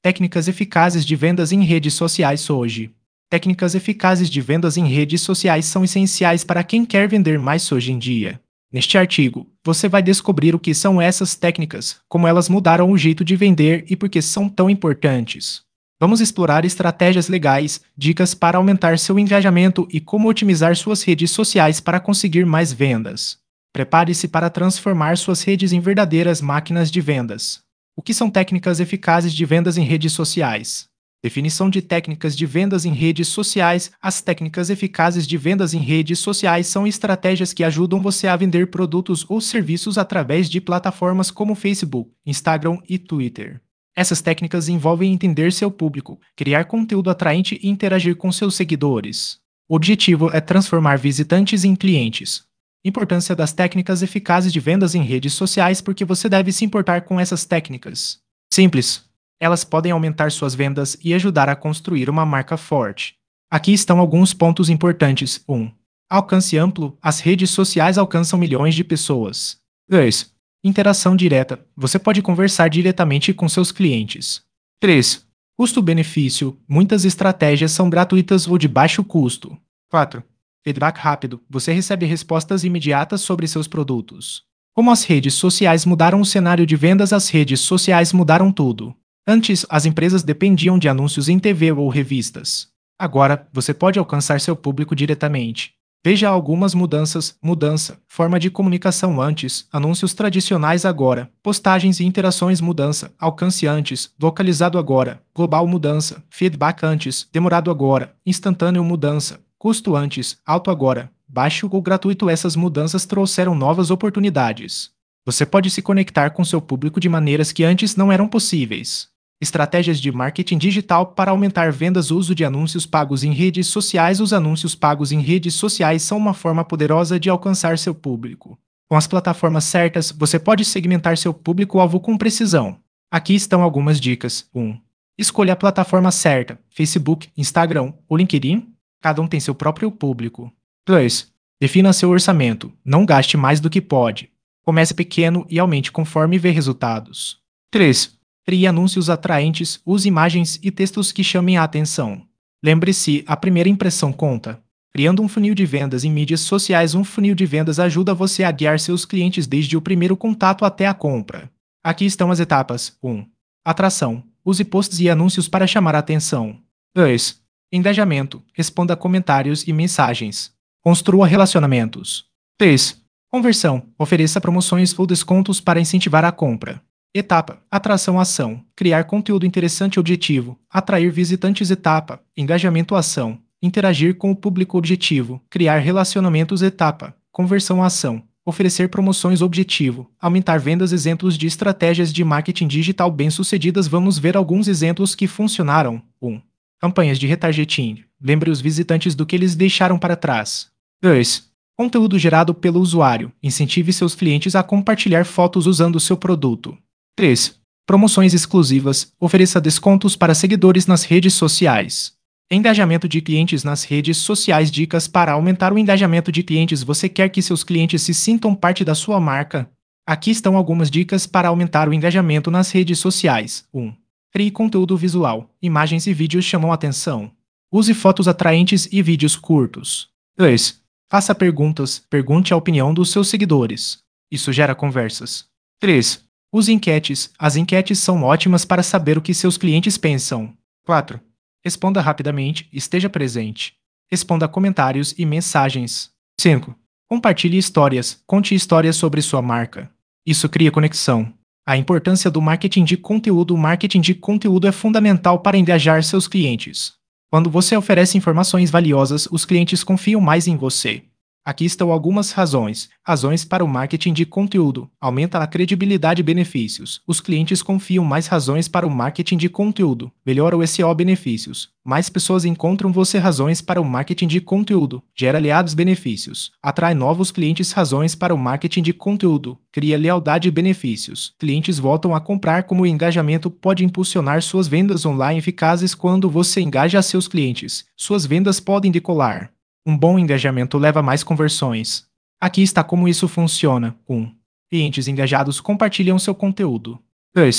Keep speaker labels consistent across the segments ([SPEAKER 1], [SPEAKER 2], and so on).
[SPEAKER 1] Técnicas eficazes de vendas em redes sociais hoje. Técnicas eficazes de vendas em redes sociais são essenciais para quem quer vender mais hoje em dia. Neste artigo, você vai descobrir o que são essas técnicas, como elas mudaram o jeito de vender e por que são tão importantes. Vamos explorar estratégias legais, dicas para aumentar seu engajamento e como otimizar suas redes sociais para conseguir mais vendas. Prepare-se para transformar suas redes em verdadeiras máquinas de vendas. O que são técnicas eficazes de vendas em redes sociais? Definição de técnicas de vendas em redes sociais. As técnicas eficazes de vendas em redes sociais são estratégias que ajudam você a vender produtos ou serviços através de plataformas como Facebook, Instagram e Twitter. Essas técnicas envolvem entender seu público, criar conteúdo atraente e interagir com seus seguidores. O objetivo é transformar visitantes em clientes. Importância das técnicas eficazes de vendas em redes sociais. Porque você deve se importar com essas técnicas. Simples. Elas podem aumentar suas vendas e ajudar a construir uma marca forte. Aqui estão alguns pontos importantes. 1. Alcance amplo. As redes sociais alcançam milhões de pessoas. 2. Interação direta. Você pode conversar diretamente com seus clientes. 3. Custo-benefício. Muitas estratégias são gratuitas ou de baixo custo. 4. Feedback rápido. Você recebe respostas imediatas sobre seus produtos. Como as redes sociais mudaram o cenário de vendas, as redes sociais mudaram tudo. Antes, as empresas dependiam de anúncios em TV ou revistas. Agora, você pode alcançar seu público diretamente. Veja algumas mudanças. Mudança. Forma de comunicação antes. Anúncios tradicionais agora. Postagens e interações. Mudança. Alcance antes. Localizado agora. Global. Mudança. Feedback antes. Demorado agora. Instantâneo. Mudança. Custo antes. Alto agora. Baixo ou gratuito. Essas mudanças trouxeram novas oportunidades. Você pode se conectar com seu público de maneiras que antes não eram possíveis. Estratégias de marketing digital para aumentar vendas. Uso de anúncios pagos em redes sociais. Os anúncios pagos em redes sociais são uma forma poderosa de alcançar seu público. Com as plataformas certas, você pode segmentar seu público-alvo com precisão. Aqui estão algumas dicas. 1. Escolha a plataforma certa: Facebook, Instagram ou LinkedIn. Cada um tem seu próprio público. 2. Defina seu orçamento. Não gaste mais do que pode. Comece pequeno e aumente conforme vê resultados. 3. Crie anúncios atraentes. Use imagens e textos que chamem a atenção. Lembre-se, a primeira impressão conta. Criando um funil de vendas em mídias sociais. Um funil de vendas ajuda você a guiar seus clientes desde o primeiro contato até a compra. Aqui estão as etapas. 1. Atração. Use posts e anúncios para chamar a atenção. 2. Engajamento. Responda a comentários e mensagens. Construa relacionamentos. 3. Conversão. Ofereça promoções ou descontos para incentivar a compra. Etapa. Atração-ação. Criar conteúdo interessante e objetivo. Atrair visitantes. Etapa. Engajamento-ação. Interagir com o público objetivo. Criar relacionamentos. Etapa. Conversão-ação. Oferecer promoções. Objetivo. Aumentar vendas. Exemplos de estratégias de marketing digital bem-sucedidas. Vamos ver alguns exemplos que funcionaram. 1. Campanhas de retargeting. Lembre os visitantes do que eles deixaram para trás. 2. Conteúdo gerado pelo usuário. Incentive seus clientes a compartilhar fotos usando o seu produto. 3. Promoções exclusivas. Ofereça descontos para seguidores nas redes sociais. Engajamento de clientes nas redes sociais. Dicas para aumentar o engajamento de clientes. Você quer que seus clientes se sintam parte da sua marca? Aqui estão algumas dicas para aumentar o engajamento nas redes sociais. 1. Crie conteúdo visual. Imagens e vídeos chamam a atenção. Use fotos atraentes e vídeos curtos. 2. Faça perguntas. Pergunte a opinião dos seus seguidores. Isso gera conversas. 3. Use enquetes. As enquetes são ótimas para saber o que seus clientes pensam. 4. Responda rapidamente. Esteja presente. Responda a comentários e mensagens. 5. Compartilhe histórias. Conte histórias sobre sua marca. Isso cria conexão. A importância do marketing de conteúdo. O marketing de conteúdo é fundamental para engajar seus clientes. Quando você oferece informações valiosas, os clientes confiam mais em você. Aqui estão algumas razões. Razões para o marketing de conteúdo. Aumenta a credibilidade e benefícios. Os clientes confiam mais. Razões para o marketing de conteúdo. Melhora o SEO. Benefícios. Mais pessoas encontram você. Razões para o marketing de conteúdo. Gera aliados. Benefícios. Atrai novos clientes. Razões para o marketing de conteúdo. Cria lealdade e benefícios. Clientes voltam a comprar. Como o engajamento pode impulsionar suas vendas online eficazes. Quando você engaja seus clientes, suas vendas podem decolar. Um bom engajamento leva a mais conversões. Aqui está como isso funciona. 1. Clientes engajados compartilham seu conteúdo. 2.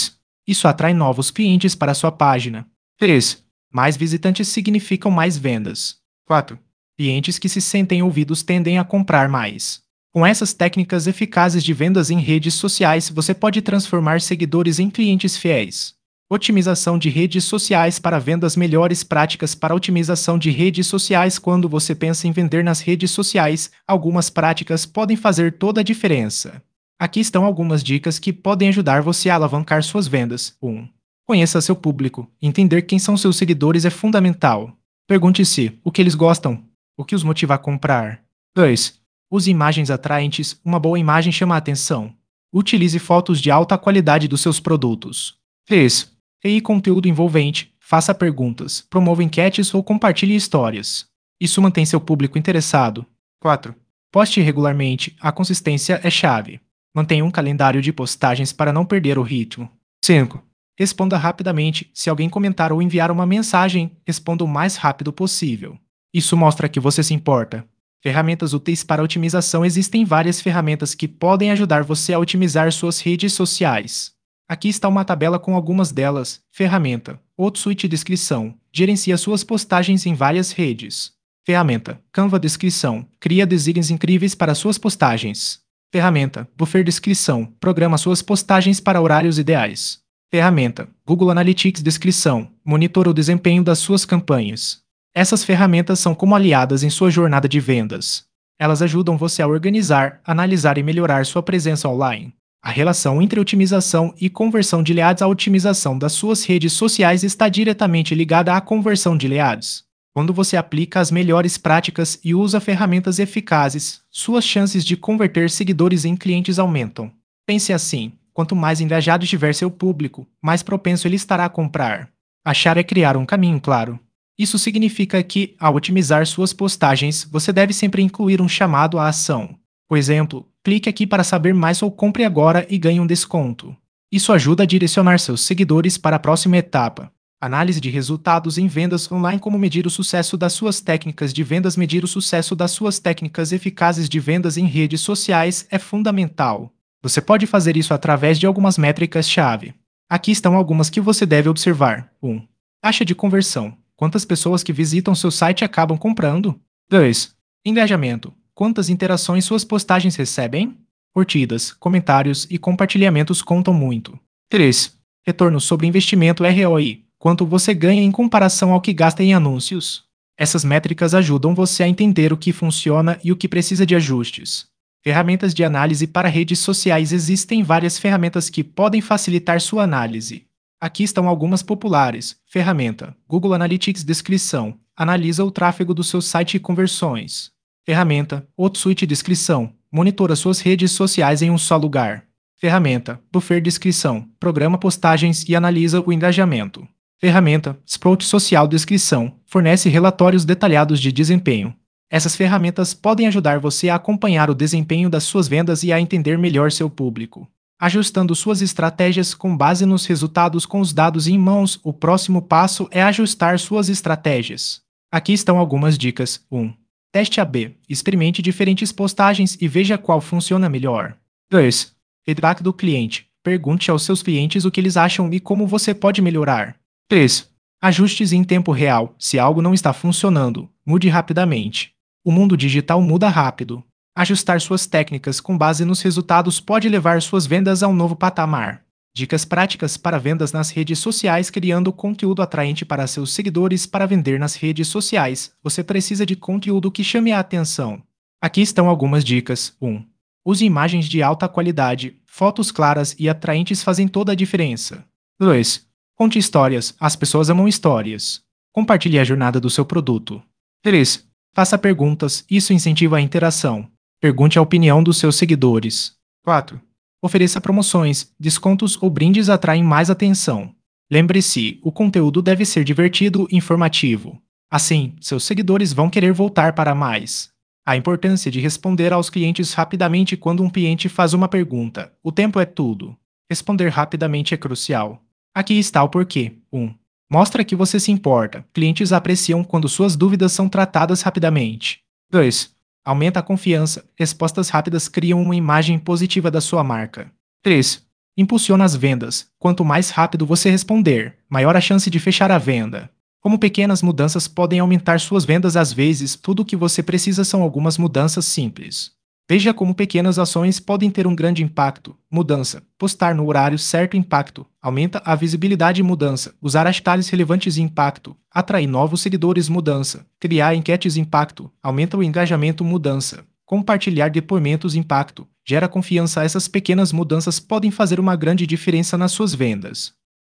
[SPEAKER 1] Isso atrai novos clientes para sua página. 3. Mais visitantes significam mais vendas. 4. Clientes que se sentem ouvidos tendem a comprar mais. Com essas técnicas eficazes de vendas em redes sociais, você pode transformar seguidores em clientes fiéis. Otimização de redes sociais para vendas. Melhores práticas para otimização de redes sociais. Quando você pensa em vender nas redes sociais, algumas práticas podem fazer toda a diferença. Aqui estão algumas dicas que podem ajudar você a alavancar suas vendas. 1. Conheça seu público. Entender quem são seus seguidores é fundamental. Pergunte-se o que eles gostam, o que os motiva a comprar. 2. Use imagens atraentes. Uma boa imagem chama a atenção. Utilize fotos de alta qualidade dos seus produtos. 3. Crie conteúdo envolvente. Faça perguntas, promova enquetes ou compartilhe histórias. Isso mantém seu público interessado. 4. Poste regularmente. A consistência é chave. Mantenha um calendário de postagens para não perder o ritmo. 5. Responda rapidamente. Se alguém comentar ou enviar uma mensagem, responda o mais rápido possível. Isso mostra que você se importa. Ferramentas úteis para otimização. Existem várias ferramentas que podem ajudar você a otimizar suas redes sociais. Aqui está uma tabela com algumas delas. Ferramenta HotSuite. Descrição. Gerencia suas postagens em várias redes. Ferramenta Canva. Descrição. Cria designs incríveis para suas postagens. Ferramenta Buffer. Descrição. Programa suas postagens para horários ideais. Ferramenta Google Analytics. Descrição. Monitora o desempenho das suas campanhas. Essas ferramentas são como aliadas em sua jornada de vendas. Elas ajudam você a organizar, analisar e melhorar sua presença online. A relação entre otimização e conversão de leads. A otimização das suas redes sociais está diretamente ligada à conversão de leads. Quando você aplica as melhores práticas e usa ferramentas eficazes, suas chances de converter seguidores em clientes aumentam. Pense assim: quanto mais engajado estiver seu público, mais propenso ele estará a comprar. Achar é criar um caminho claro. Isso significa que, ao otimizar suas postagens, você deve sempre incluir um chamado à ação. Por exemplo, clique aqui para saber mais ou compre agora e ganhe um desconto. Isso ajuda a direcionar seus seguidores para a próxima etapa. Análise de resultados em vendas online. Como medir o sucesso das suas técnicas de vendas? Medir o sucesso das suas técnicas eficazes de vendas em redes sociais é fundamental. Você pode fazer isso através de algumas métricas-chave. Aqui estão algumas que você deve observar. 1. Taxa de conversão. Quantas pessoas que visitam seu site acabam comprando? 2. Engajamento. Quantas interações suas postagens recebem? Curtidas, comentários e compartilhamentos contam muito. 3. Retorno sobre investimento ROI. Quanto você ganha em comparação ao que gasta em anúncios? Essas métricas ajudam você a entender o que funciona e o que precisa de ajustes. Ferramentas de análise para redes sociais. Existem várias ferramentas que podem facilitar sua análise. Aqui estão algumas populares. Ferramenta Google Analytics. Descrição. Analisa o tráfego do seu site e conversões. Ferramenta HotSuite. Descrição. Monitora suas redes sociais em um só lugar. Ferramenta Buffer. Descrição. Programa postagens e analisa o engajamento. Ferramenta Sprout Social. Descrição. Fornece relatórios detalhados de desempenho. Essas ferramentas podem ajudar você a acompanhar o desempenho das suas vendas e a entender melhor seu público. Ajustando suas estratégias com base nos resultados. Com os dados em mãos, o próximo passo é ajustar suas estratégias. Aqui estão algumas dicas. 1. Teste A/B. Experimente diferentes postagens e veja qual funciona melhor. 2. Feedback do cliente. Pergunte aos seus clientes o que eles acham e como você pode melhorar. 3. Ajustes em tempo real. Se algo não está funcionando, mude rapidamente. O mundo digital muda rápido. Ajustar suas técnicas com base nos resultados pode levar suas vendas a um novo patamar. Dicas práticas para vendas nas redes sociais. Criando conteúdo atraente para seus seguidores. Para vender nas redes sociais, você precisa de conteúdo que chame a atenção. Aqui estão algumas dicas. 1. Use imagens de alta qualidade. Fotos claras e atraentes fazem toda a diferença. 2. Conte histórias. As pessoas amam histórias. Compartilhe a jornada do seu produto. 3. Faça perguntas. Isso incentiva a interação. Pergunte a opinião dos seus seguidores. 4. Ofereça promoções. Descontos ou brindes atraem mais atenção. Lembre-se, o conteúdo deve ser divertido e informativo. Assim, seus seguidores vão querer voltar para mais. A importância de responder aos clientes rapidamente. Quando um cliente faz uma pergunta, o tempo é tudo. Responder rapidamente é crucial. Aqui está o porquê. 1. Mostra que você se importa. Clientes apreciam quando suas dúvidas são tratadas rapidamente. 2. Aumenta a confiança. Respostas rápidas criam uma imagem positiva da sua marca. 3. Impulsiona as vendas. Quanto mais rápido você responder, maior a chance de fechar a venda. Como pequenas mudanças podem aumentar suas vendas, às vezes, tudo o que você precisa são algumas mudanças simples. Veja como pequenas ações podem ter um grande impacto. Mudança. Postar no horário certo, impacto. Aumenta a visibilidade, mudança. Usar hashtags relevantes, impacto. Atrair novos seguidores, mudança. Criar enquetes, impacto. Aumenta o engajamento, mudança. Compartilhar depoimentos, impacto. Gera confiança. Essas pequenas mudanças podem fazer uma grande diferença nas suas vendas.